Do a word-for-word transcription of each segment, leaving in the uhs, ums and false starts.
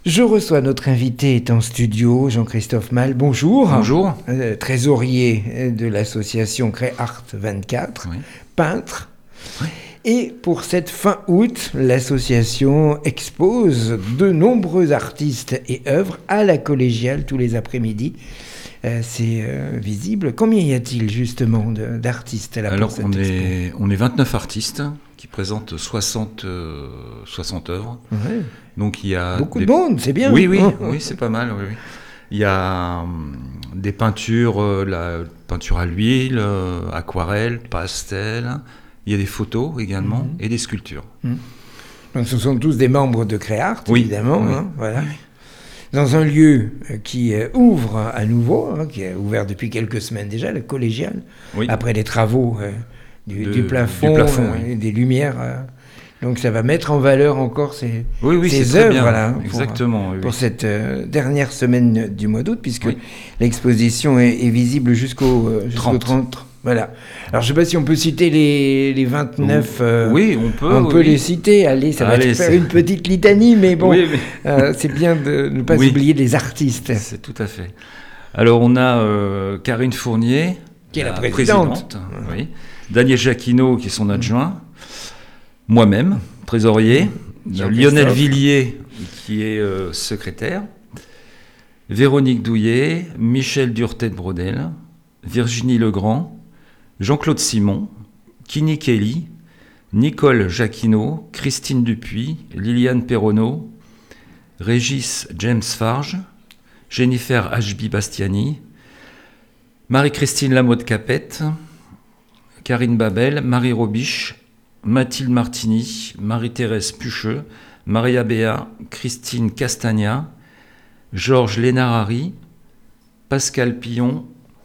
Je reçois notre invité est en studio, Jean-Christophe Mal. Bonjour. Bonjour. Euh, trésorier de l'association Créart vingt-quatre, Oui. peintre. Oui. Et pour cette fin août, l'association expose de nombreux artistes et œuvres à la collégiale tous les après-midi. Euh, c'est euh, visible. Combien y a-t-il justement de, d'artistes là Alors pour cette on expo est, on est vingt-neuf artistes qui présentent soixante, euh, soixante œuvres. Ouais. Donc il y a Beaucoup des... de monde, c'est bien. Oui, oui, oui, c'est pas mal. Oui, oui. Il y a hum, des peintures, euh, la peinture à l'huile, euh, aquarelle, pastel. Il y a des photos également Mhm. et des sculptures. Mmh. Donc ce sont tous des membres de Créart, Oui, évidemment. oui. Hein, voilà. Oui, oui. Dans un lieu qui euh, ouvre à nouveau, hein, qui est ouvert depuis quelques semaines déjà, le collégial, Oui. après les travaux euh, du, De- du plafond, du plafond, euh, oui. et des lumières. euh. Donc ça va mettre en valeur encore ces, Oui, oui, ces c'est très œuvres bien. là, pour, Exactement. oui, pour oui. cette euh, dernière semaine du mois d'août, puisque Oui. l'exposition est, est visible jusqu'au, euh, jusqu'au trente. trente. Voilà. Alors je ne sais pas si on peut citer les, les vingt-neuf. euh, Oui, on peut. on peut oui. les citer. Allez, ça va Allez, te faire c'est- une petite litanie, mais bon, Oui, mais- euh, c'est bien de ne pas Oui. oublier les artistes. C'est tout à fait. Alors, on a euh, Karine Fournier, Qui est la présidente. oui. Daniel Jacquinot, qui est son adjoint. Moi-même, trésorier. Jean-Christophe. Lionel Villiers, qui est euh, secrétaire. Véronique Douillet, Michel Durtet-Brodel, Virginie Legrand, Jean-Claude Simon, Kini Kelly, Nicole Jacquinot, Christine Dupuis, Liliane Perronneau, Régis James Farge, Jennifer Ashby Bastiani, Marie-Christine Lamotte-Capette, Karine Babel, Marie Robiche, Mathilde Martini, Marie-Thérèse Pucheux, Maria Béat, Christine Castagna, Georges Lénard-Harry, Pascal Pillon,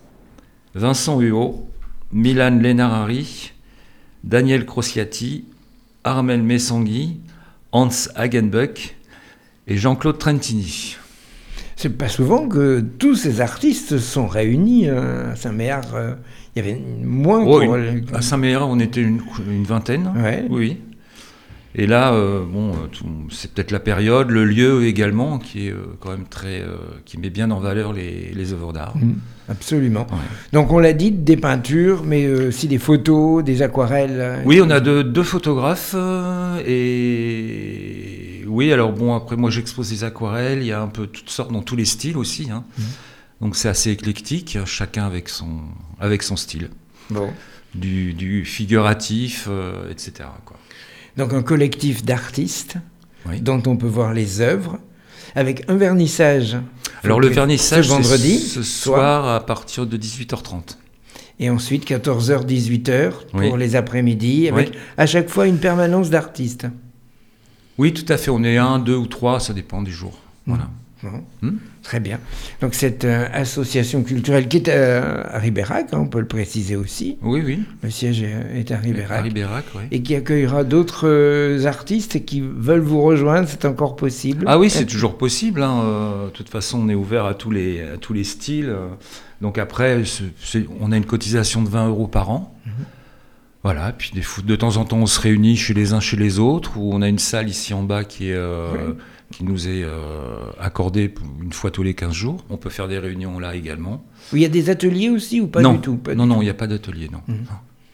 Vincent Huot, Milan Lénard-Harry, Daniel Crociati, Armel Messangui, Hans Hagenbuck et Jean-Claude Trentini. C'est pas souvent que tous ces artistes sont réunis euh, à Saint-Méard. euh, Il y avait moins Oh, pour... une- à Saint-Méard, on était une, une vingtaine. Ouais. Oui, oui. Et là, euh, bon, euh, tout- c'est peut-être la période, le lieu également, qui est euh, quand même très, euh, qui met bien en valeur les, les œuvres d'art. Mmh, absolument. Ouais. Donc on l'a dit, des peintures, mais euh, aussi des photos, des aquarelles. euh, Oui, on a deux, deux photographes euh, et oui, alors bon, après moi j'expose des aquarelles, il y a un peu toutes sortes dans tous les styles aussi, hein. Mhm. Donc c'est assez éclectique, chacun avec son avec son style, Bon. du, du figuratif, euh, et cetera quoi. Donc un collectif d'artistes Oui. dont on peut voir les œuvres, avec un vernissage. Alors le vernissage ce vendredi, c'est ce soir à partir de dix-huit heures trente. Et ensuite quatorze heures dix-huit heures pour Oui. les après-midi, avec Oui. à chaque fois une permanence d'artistes. Oui, tout à fait. On est un, deux ou trois, ça dépend des jours. Voilà. Bon, Hmm. très bien. Donc cette euh, association culturelle qui est euh, à Ribérac, hein, on peut le préciser aussi, Oui, oui. le siège est, est à Ribérac, À Ribérac, oui. et qui accueillera d'autres euh, artistes qui veulent vous rejoindre, c'est encore possible. Ah oui, c'est toujours possible, hein. Euh, de toute façon, on est ouvert à tous les, à tous les styles. euh. Donc après, c'est- c'est- on a une cotisation de vingt euros par an. Mhm. Voilà, puis des fou- de temps en temps, on se réunit chez les uns, chez les autres, où on a une salle ici en bas qui, est, euh, Oui. qui nous est euh, accordée pour une fois tous les quinze jours. On peut faire des réunions là également. Il y a des ateliers aussi ou pas non, du tout pas non, du non, tout. il n'y a pas d'atelier, non. Mhm. Non.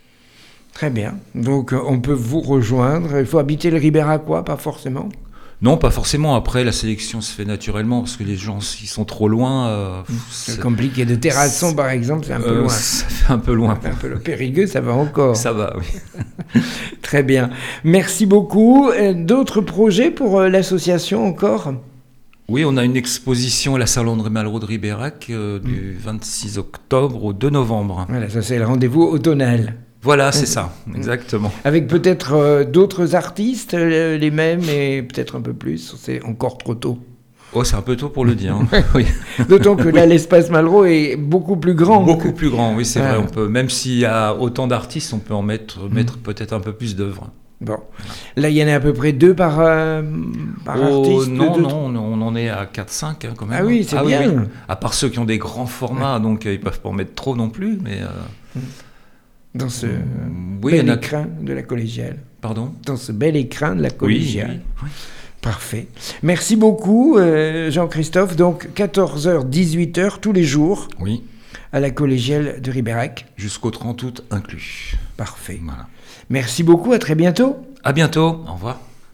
Très bien. Donc euh, on peut vous rejoindre. Il faut habiter le Ribéracois, pas forcément. Non, pas forcément. Après, la sélection se fait naturellement, parce que les gens, s'ils sont trop loin... euh, C'est compliqué. De Terrasson, par exemple, c'est un peu euh, loin. Ça fait un peu loin. Un peu le Périgueux, ça va encore. Ça va, oui. Très bien. Merci beaucoup. Euh, D'autres projets pour euh, l'association encore ? Oui, on a une exposition à la Salle André Malraux de Ribérac euh, du vingt-six octobre au deux novembre. Voilà, ça c'est le rendez-vous automnal. Voilà, c'est ça, exactement. Avec peut-être euh, d'autres artistes, euh, les mêmes, et peut-être un peu plus. C'est encore trop tôt. Oh, c'est un peu tôt pour le dire. hein. Oui. D'autant que là, l'espace Malraux est beaucoup plus grand. Beaucoup que- plus grand, oui, c'est Ah. vrai. On peut, même s'il y a autant d'artistes, on peut en mettre, mettre peut-être un peu plus d'œuvres. Bon. Là, il y en a à peu près deux par, euh, par Oh, artiste. non, deux, non, on, on en est à quatre cinq hein, quand même. Ah oui, c'est bien. oui. À part ceux qui ont des grands formats, donc euh, ils peuvent pas en mettre trop non plus, mais... euh, Dans ce oui, il y bel en a... écrin de la collégiale. Pardon Dans ce bel écrin de la Oui, collégiale. oui, oui. Parfait. Merci beaucoup, euh, Jean-Christophe. Donc, quatorze heures, dix-huit heures tous les jours. Oui. À la collégiale de Ribérac. Jusqu'au trente août inclus. Parfait. Voilà. Merci beaucoup, à très bientôt. À bientôt, au revoir.